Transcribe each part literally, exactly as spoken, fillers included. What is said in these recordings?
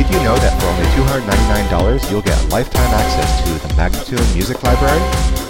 you know that for only two hundred ninety-nine dollars you'll get lifetime access to the Magnatune Music Library?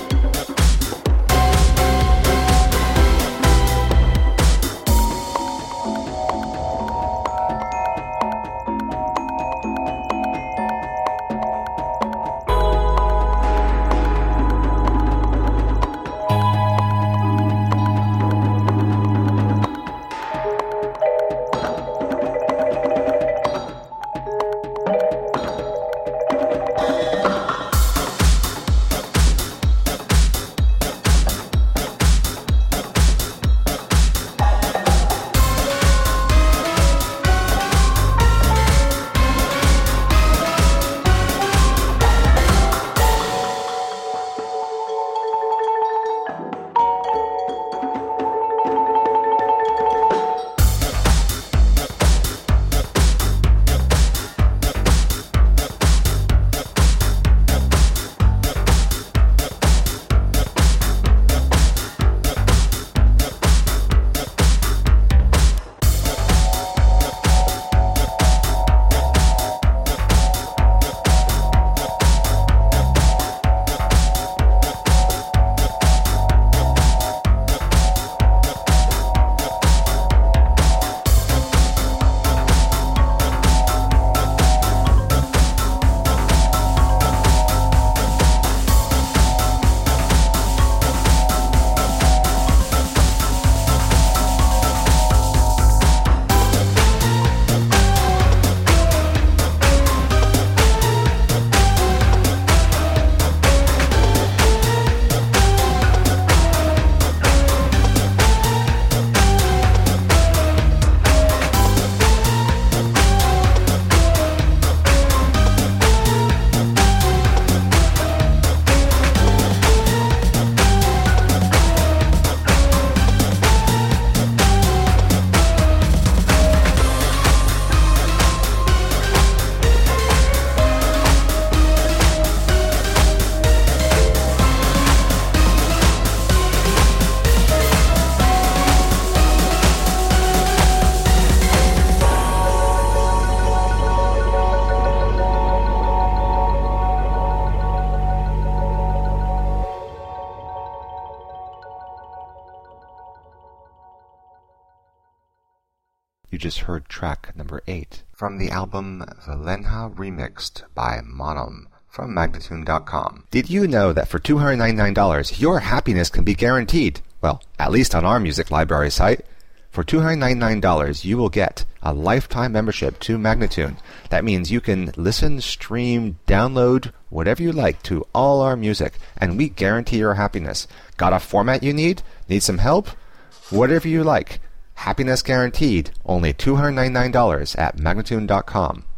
You just heard track number eight from the album Valenha Remixed by Monom from Magnatune dot com. Did you know that for two hundred ninety-nine dollars your happiness can be guaranteed? Well, at least on our music library site. For two hundred ninety-nine dollars you will get a lifetime membership to Magnatune. That means you can listen, stream, download, whatever you like to all our music, and we guarantee your happiness. Got a format you need? Need some help? Whatever you like. Happiness guaranteed. Only two hundred ninety-nine dollars at Magnatune dot com.